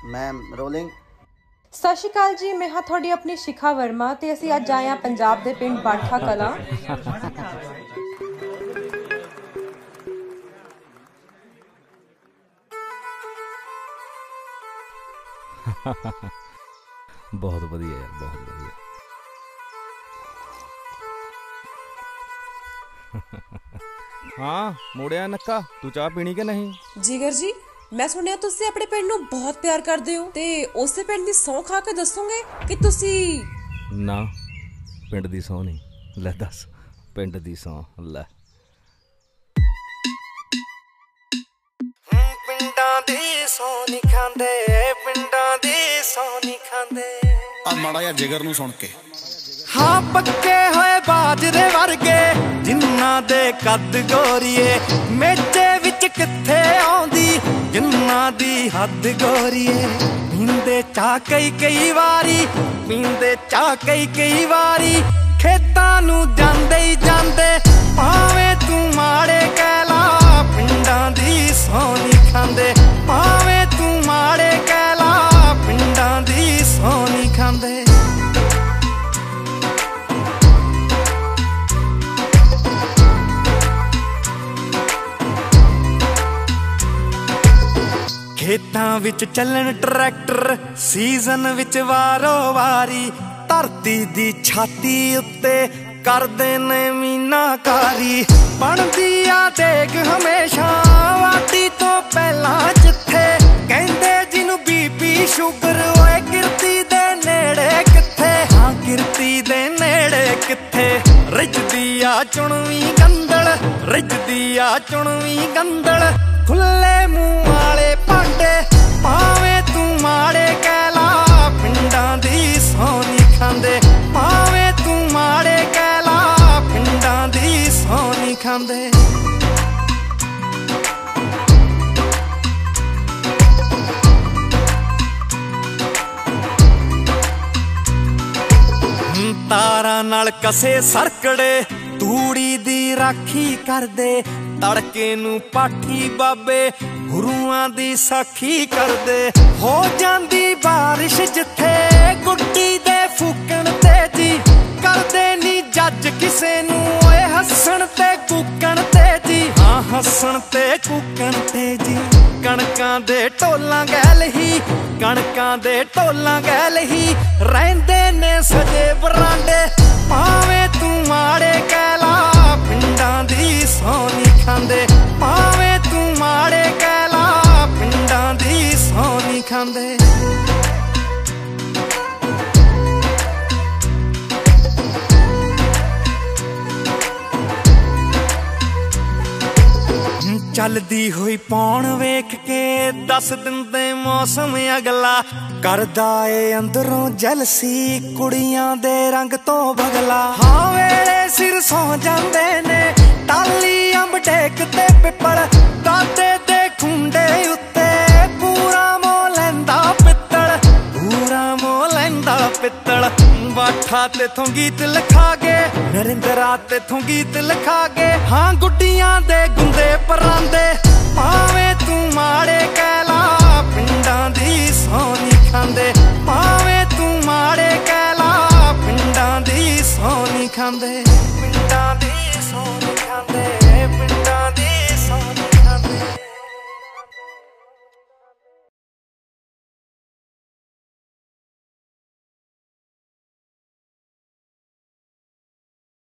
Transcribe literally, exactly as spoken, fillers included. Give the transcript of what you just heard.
Ma'am rolling. ਸਤਿ ਸ਼੍ਰੀ ਅਕਾਲ ਜੀ, ਮੈਂ ਹਾਂ ਤੁਹਾਡੀ ਆਪਣੀ ਸ਼ਿਖਾ ਵਰਮਾ ਤੇ ਅਸੀਂ ਅੱਜ ਆਏ ਹਾਂ ਪੰਜਾਬ ਦੇ ਪਿੰਡ ਬਾਠਾ ਕਲਾਂ। बहुत वधिया यार, बहुत वधिया। हाँ मोड़िया नक्का, तू चाह पीनी के नहीं? जिगर जी, मैं सुनिया तुसी अपने पिंड नूं बहुत प्यार करदे हो ते उसे पिंड दी सौं खा के दसोगे कि तुसी? ना पिंड दी सौं नहीं, ले दस पिंड दी सौं ले। पिंडां दी सौं नहीं खांदे, पिंडां दी सौं नहीं खांदे। आ माड़ा यार जिगर नूं सुन के। हाँ पक्के होए बाजरे वर्गे जिन्ना दे कद गोरीए, मेचे विच किथे आउंदी जिन्ना दी हद गोरीए। पींदे चा कई कई वारी, पींदे चा कई कई वारी, खेतां नूं जांदे ही जांदे भावें तू माड़े कहला, पिंडां दी सौं नहीं खांदे। भावें तू माड़े कहला, पिंडां दी सौं नहीं खांदे। खेतां विच चलन ट्रैक्टर सीजन विच वारो वारी, धरती दी छाती उत्ते करदे ने मीनाकारी। बनदी आ देग हमेशा वाटी तो पहला जिथे, कहंदे जिन्नू बीपी शुगर ओए किरती दे नेड़े किथे। हाँ किरती दे नेड़े किथे, रिजदी आ चुणवी गंदल, रिजदी आ चुणवी गंदल। खुले मुंह वाले भांडे भावें तू माड़े कहला, पिंडां दी सौं नहीं खांदे। भावें तू माड़े कहला, पिंडां दी सौं नहीं खांदे। तारां नाल कसे सरकड़े तूड़ी दी राखी करदे, तड़के नू पाठी बाबे गुरुआं दी साखी करदे। हो जांदी बारिश जिथे गुड्डी दे फूकण ते जी, करदे नी जज किसे नू ओए हसन ते कूकण ते जी। हाँ हसन ते कूकण ते जी। कणकां दे ढोलां गैल ही, कणकां दे ढोलां गैल ही, रहिंदे ने सजे बरांडे। भावें तू माड़े कहला, पिंडां दी सौं नहीं खांदे। भावें तू माड़े कहला, पिंडां दी सौं नहीं खांदे। चलदी हुई पौन वेख के दस दिंदे मौसम अगला, करदा ए अंदरों जलसी कुड़ियां दे रंग तो बगला। हाँ वेले सिर सौ जांदे ने टाली अंब टेक ते पिपल, दादे दे खुंडे उत्ते पूरा मोह लैंदा पित्तल, पूरा मोह लैंदा पित्तल। बाठा तेथों गीत लिखा गे, नरिंदरा तेथों गीत लिखा गे। हाँ गुड्डियां दे गुंदे परांदे